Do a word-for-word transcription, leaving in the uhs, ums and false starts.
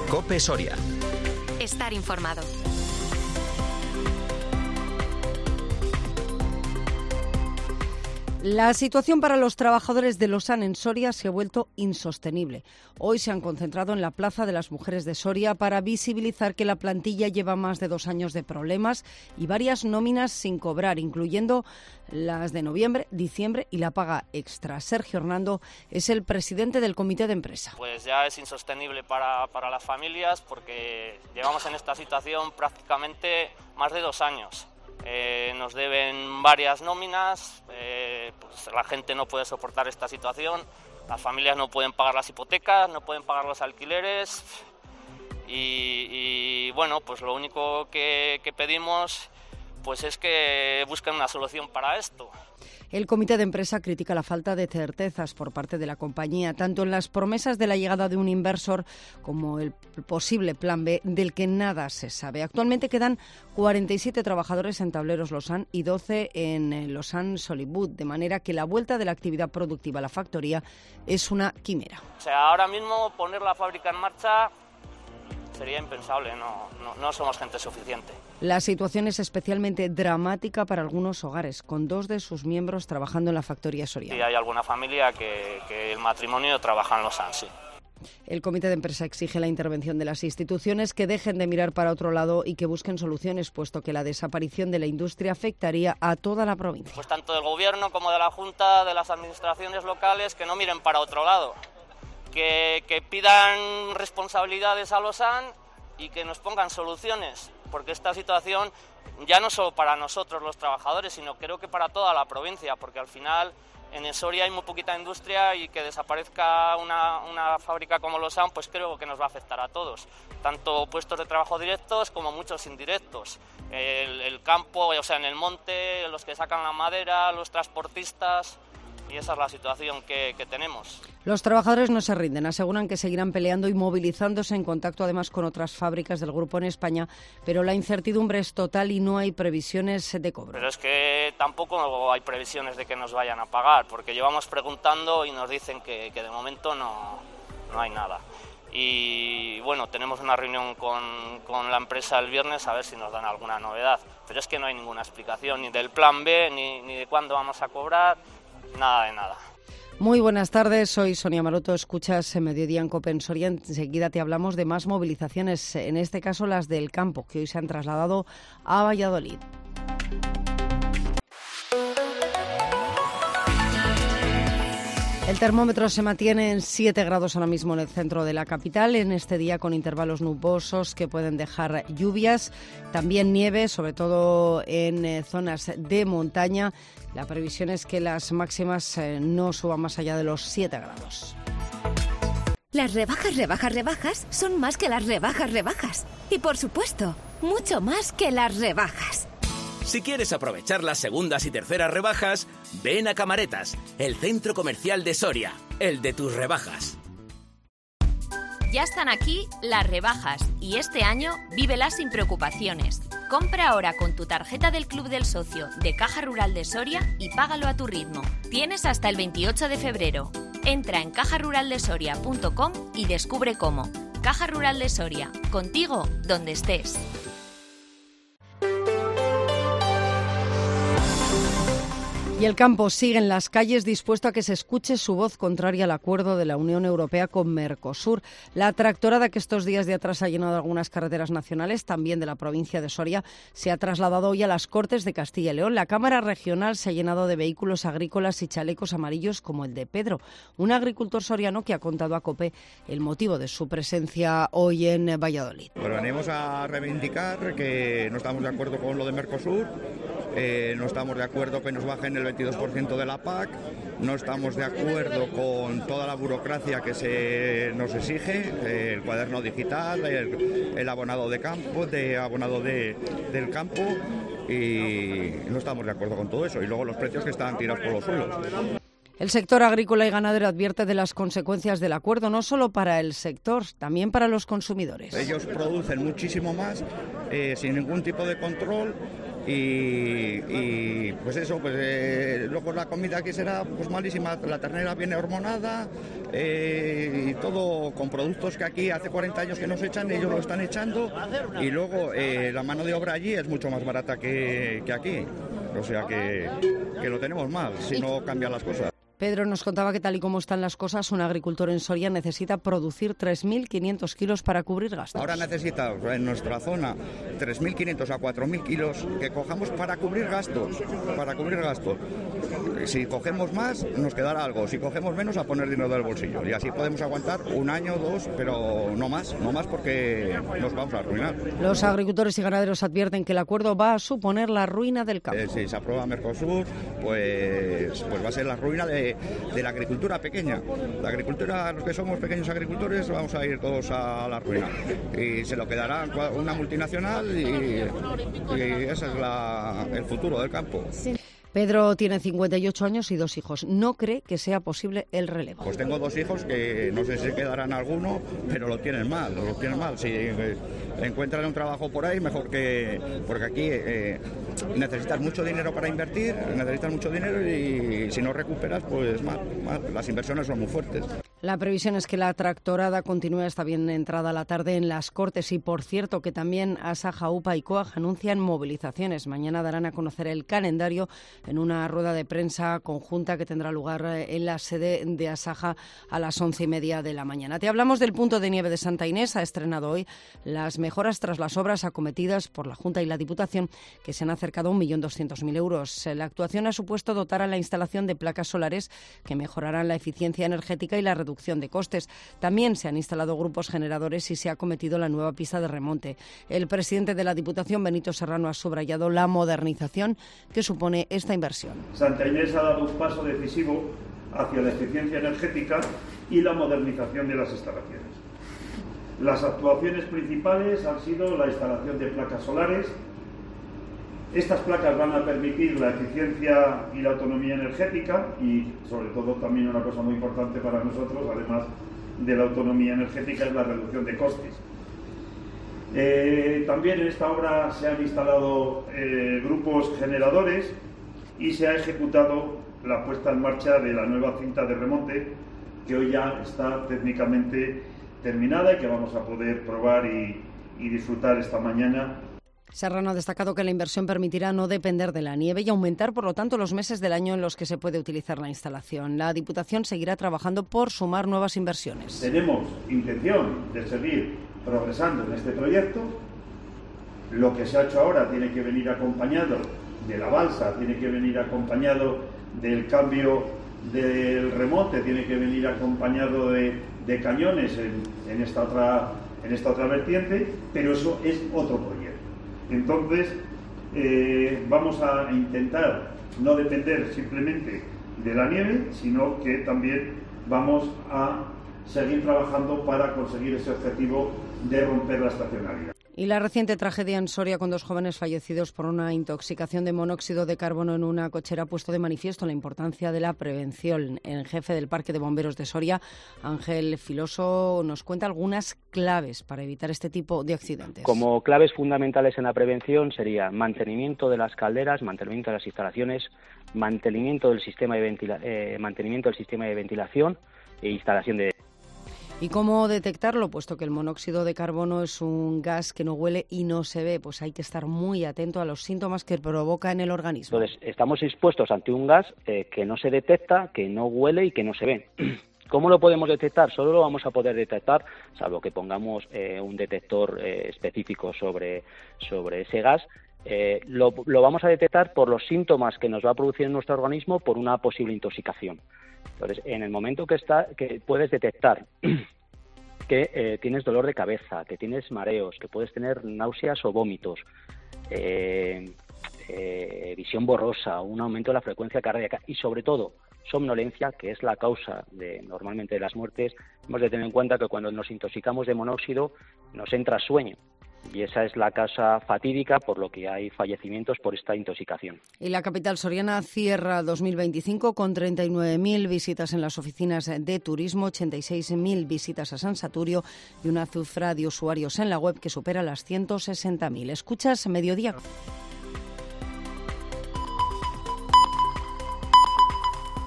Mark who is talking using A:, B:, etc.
A: COPE Soria.
B: Estar informado.
C: La situación para los trabajadores de Losán en Soria se ha vuelto insostenible. Hoy se han concentrado en la Plaza de las Mujeres de Soria para visibilizar que la plantilla lleva más de dos años de problemas y varias nóminas sin cobrar, incluyendo las de noviembre, diciembre y la paga extra. Sergio Hernando es el presidente del comité de empresa.
D: Pues ya es insostenible para, para las familias porque llevamos en esta situación prácticamente más de dos años. Eh, nos deben varias nóminas, eh, pues la gente no puede soportar esta situación, las familias no pueden pagar las hipotecas, no pueden pagar los alquileres y, y bueno, pues lo único que, que pedimos pues es que busquen una solución para esto.
C: El comité de empresa critica la falta de certezas por parte de la compañía, tanto en las promesas de la llegada de un inversor como el posible plan B, del que nada se sabe. Actualmente quedan cuarenta y siete trabajadores en Tableros Losán y doce en Losán Solibud, de manera que la vuelta de la actividad productiva a la factoría es una quimera.
D: O sea, ahora mismo poner la fábrica en marcha sería impensable, no, no, no somos gente suficiente.
C: La situación es especialmente dramática para algunos hogares, con dos de sus miembros trabajando en la factoría soriana.
D: Sí, hay alguna familia que, que el matrimonio trabaja en Losán, sí.
C: El comité de empresa exige la intervención de las instituciones, que dejen de mirar para otro lado y que busquen soluciones, puesto que la desaparición de la industria afectaría a toda la provincia.
D: Pues tanto del gobierno como de la Junta, de las administraciones locales, que no miren para otro lado, que, que pidan responsabilidades a Losán y que nos pongan soluciones, porque esta situación ya no solo para nosotros los trabajadores, sino creo que para toda la provincia, porque al final en Soria hay muy poquita industria y que desaparezca una, una fábrica como Losán, pues creo que nos va a afectar a todos, tanto puestos de trabajo directos como muchos indirectos. El, el campo, o sea, en el monte, los que sacan la madera, los transportistas, y esa es la situación que, que tenemos.
C: Los trabajadores no se rinden, aseguran que seguirán peleando y movilizándose, en contacto además con otras fábricas del grupo en España, pero la incertidumbre es total y no hay previsiones de cobro.
D: Pero es que tampoco hay previsiones de que nos vayan a pagar, porque llevamos preguntando y nos dicen que, que de momento no, no hay nada. Y bueno, tenemos una reunión con, con la empresa el viernes a ver si nos dan alguna novedad, pero es que no hay ninguna explicación ni del plan B, ni, ni de cuándo vamos a cobrar. Nada de nada.
C: Muy buenas tardes, soy Sonia Maroto, escuchas Mediodía en COPE en Soria. Enseguida te hablamos de más movilizaciones, en este caso las del campo, que hoy se han trasladado a Valladolid. El termómetro se mantiene en siete grados ahora mismo en el centro de la capital, en este día con intervalos nubosos que pueden dejar lluvias, también nieve, sobre todo en eh, zonas de montaña. La previsión es que las máximas eh, no suban más allá de los siete grados.
E: Las rebajas, rebajas, rebajas son más que las rebajas, rebajas. Y por supuesto, mucho más que las rebajas.
F: Si quieres aprovechar las segundas y terceras rebajas, ven a Camaretas, el centro comercial de Soria, el de tus rebajas.
B: Ya están aquí las rebajas y este año vívelas sin preocupaciones. Compra ahora con tu tarjeta del Club del Socio de Caja Rural de Soria y págalo a tu ritmo. Tienes hasta el veintiocho de febrero. Entra en caja rural de soria punto com y descubre cómo. Caja Rural de Soria, contigo donde estés.
C: Y el campo sigue en las calles dispuesto a que se escuche su voz contraria al acuerdo de la Unión Europea con Mercosur. La tractorada que estos días de atrás ha llenado algunas carreteras nacionales, también de la provincia de Soria, se ha trasladado hoy a las Cortes de Castilla y León. La Cámara Regional se ha llenado de vehículos agrícolas y chalecos amarillos como el de Pedro, un agricultor soriano que ha contado a COPE el motivo de su presencia hoy en Valladolid.
G: Bueno, venimos a reivindicar que no estamos de acuerdo con lo de Mercosur, eh, no estamos de acuerdo que nos bajen el veintidós por ciento de la P A C, no estamos de acuerdo con toda la burocracia que se nos exige, eh, el cuaderno digital, el, el abonado de campo, de abonado de, del campo, y no estamos de acuerdo con todo eso, y luego los precios que están tirados por los suelos.
C: El sector agrícola y ganadero advierte de las consecuencias del acuerdo, no solo para el sector, también para los consumidores.
G: Ellos producen muchísimo más, eh, sin ningún tipo de control, y, y pues eso, pues eh, luego la comida aquí será pues malísima, la ternera viene hormonada eh, y todo con productos que aquí hace cuarenta años que no se echan, ellos lo están echando, y luego eh, la mano de obra allí es mucho más barata que, que aquí, o sea que, que lo tenemos mal si no cambian las cosas.
C: Pedro nos contaba que tal y como están las cosas, un agricultor en Soria necesita producir tres mil quinientos kilos para cubrir gastos.
G: Ahora necesita en nuestra zona tres mil quinientos a cuatro mil kilos que cojamos para cubrir gastos, para cubrir gastos. Si cogemos más, nos quedará algo. Si cogemos menos, a poner dinero del bolsillo. Y así podemos aguantar un año, dos, pero no más, no más porque nos vamos a arruinar.
C: Los agricultores y ganaderos advierten que el acuerdo va a suponer la ruina del campo.
G: Eh, si se aprueba Mercosur, pues, pues va a ser la ruina de de la agricultura pequeña. La agricultura, los que somos pequeños agricultores, vamos a ir todos a la ruina. Y se lo quedará una multinacional y, y ese es la, el futuro del campo.
C: Sí. Pedro tiene cincuenta y ocho años y dos hijos. No cree que sea posible el relevo.
G: Pues tengo dos hijos que no sé si quedarán alguno, pero lo tienen mal, lo tienen mal. Si eh, encuentran un trabajo por ahí, mejor que... Porque aquí eh, necesitas mucho dinero para invertir, necesitas mucho dinero y si no recuperas, pues mal, mal. Las inversiones son muy fuertes.
C: La previsión es que la tractorada continúe hasta bien entrada la tarde en las Cortes y, por cierto, que también Asaja, UPA y COAG anuncian movilizaciones. Mañana darán a conocer el calendario en una rueda de prensa conjunta que tendrá lugar en la sede de Asaja a las once y media de la mañana. Te hablamos del punto de nieve de Santa Inés. Ha estrenado hoy las mejoras tras las obras acometidas por la Junta y la Diputación, que se han acercado a un millón doscientos mil euros. La actuación ha supuesto dotar a la instalación de placas solares que mejorarán la eficiencia energética y la reducción de costes. También se han instalado grupos generadores y se ha acometido la nueva pista de remonte. El presidente de la Diputación, Benito Serrano, ha subrayado la modernización que supone esta inversión.
A: Santa Inés ha dado un paso decisivo hacia la eficiencia energética y la modernización de las instalaciones. Las actuaciones principales han sido la instalación de placas solares. Estas placas van a permitir la eficiencia y la autonomía energética y, sobre todo, también una cosa muy importante para nosotros, además de la autonomía energética, es la reducción de costes. Eh, también en esta obra se han instalado eh, grupos generadores y se ha ejecutado la puesta en marcha de la nueva cinta de remonte, que hoy ya está técnicamente terminada y que vamos a poder probar y, y disfrutar esta mañana.
C: Serrano ha destacado que la inversión permitirá no depender de la nieve y aumentar, por lo tanto, los meses del año en los que se puede utilizar la instalación. La Diputación seguirá trabajando por sumar nuevas inversiones.
A: Tenemos intención de seguir progresando en este proyecto. Lo que se ha hecho ahora tiene que venir acompañado de la balsa, tiene que venir acompañado del cambio del remonte, tiene que venir acompañado de, de cañones en, en, esta otra, en esta otra vertiente, pero eso es otro proyecto. Entonces, eh, vamos a intentar no depender simplemente de la nieve, sino que también vamos a seguir trabajando para conseguir ese objetivo de romper la estacionalidad.
C: Y la reciente tragedia en Soria con dos jóvenes fallecidos por una intoxicación de monóxido de carbono en una cochera ha puesto de manifiesto la importancia de la prevención. El jefe del Parque de Bomberos de Soria, Ángel Filoso, nos cuenta algunas claves para evitar este tipo de accidentes.
H: Como claves fundamentales en la prevención sería mantenimiento de las calderas, mantenimiento de las instalaciones, mantenimiento del sistema de, ventila- eh, mantenimiento del sistema de ventilación e instalación de...
C: ¿Y cómo detectarlo? Puesto que el monóxido de carbono es un gas que no huele y no se ve, pues hay que estar muy atento a los síntomas que provoca en el organismo.
H: Entonces, estamos expuestos ante un gas eh, que no se detecta, que no huele y que no se ve. ¿Cómo lo podemos detectar? Solo lo vamos a poder detectar, salvo que pongamos eh, un detector eh, específico sobre, sobre ese gas. Eh, lo, lo vamos a detectar por los síntomas que nos va a producir en nuestro organismo por una posible intoxicación. Entonces, en el momento que está, que puedes detectar que eh, tienes dolor de cabeza, que tienes mareos, que puedes tener náuseas o vómitos, eh, eh, visión borrosa, un aumento de la frecuencia cardíaca y, sobre todo, somnolencia, que es la causa de normalmente de las muertes, hemos de tener en cuenta que cuando nos intoxicamos de monóxido nos entra sueño. Y esa es la causa fatídica por lo que hay fallecimientos por esta intoxicación.
C: Y la capital soriana cierra dos mil veinticinco con treinta y nueve mil visitas en las oficinas de turismo, ochenta y seis mil visitas a San Saturio y una cifra de usuarios en la web que supera las ciento sesenta mil. Escuchas Mediodía.